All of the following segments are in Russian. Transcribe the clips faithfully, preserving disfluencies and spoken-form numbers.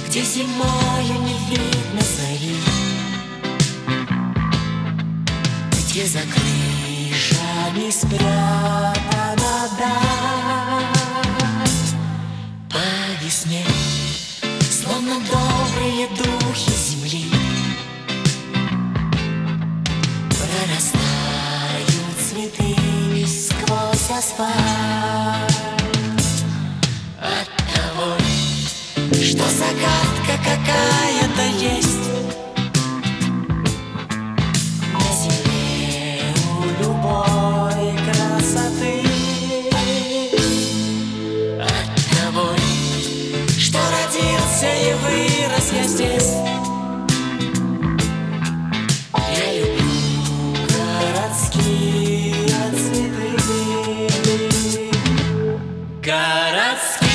где зимою не видно зари, где за крышами спрятана даль. По весне, словно добрые духи земли, прорастают цветы сквозь асфальт. Оттого, что загадка какая-то есть на земле у любой красоты. Оттого, что родился и вырос я здесь. Я люблю городские цветы. Городские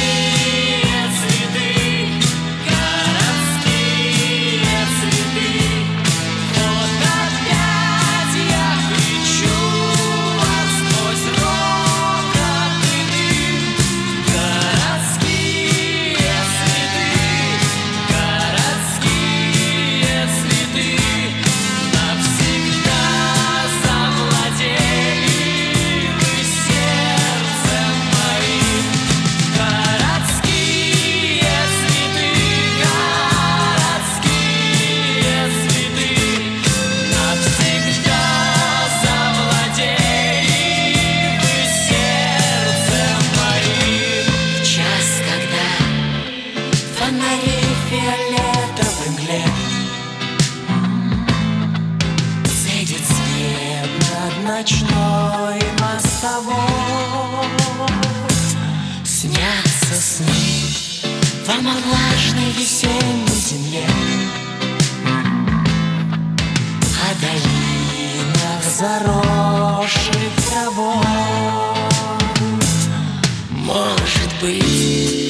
фонари фиолетовой мгле садит свет над ночной мостовой. Снятся сны вам о влажной весенней земле, о долинах, заросших травой. Может быть,